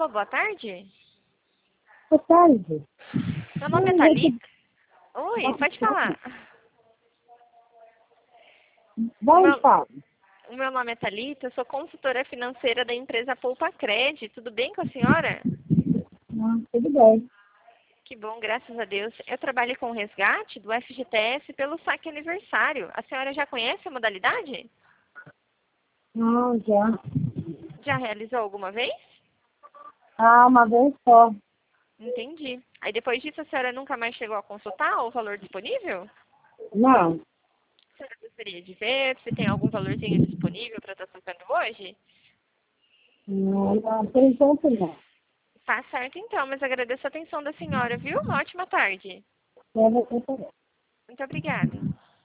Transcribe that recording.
Alô, boa tarde. Boa tarde. Meu nome é Thalita. Oi, pode falar. Vai, fala. O meu nome é Thalita, eu sou consultora financeira da empresa Poupa Cred. Tudo bem com a senhora? Tudo bem. Que bom, graças a Deus. Eu trabalho com o resgate do FGTS pelo saque aniversário. A senhora já conhece a modalidade? Não, já. Já realizou alguma vez? Uma vez só. Entendi. Aí depois disso a senhora nunca mais chegou a consultar o valor disponível? Não. A senhora gostaria de ver se tem algum valorzinho disponível para estar sacando hoje? Não, por enquanto não. Tá certo então, mas agradeço a atenção da senhora, viu? Uma ótima tarde. Deve ser. Muito obrigada.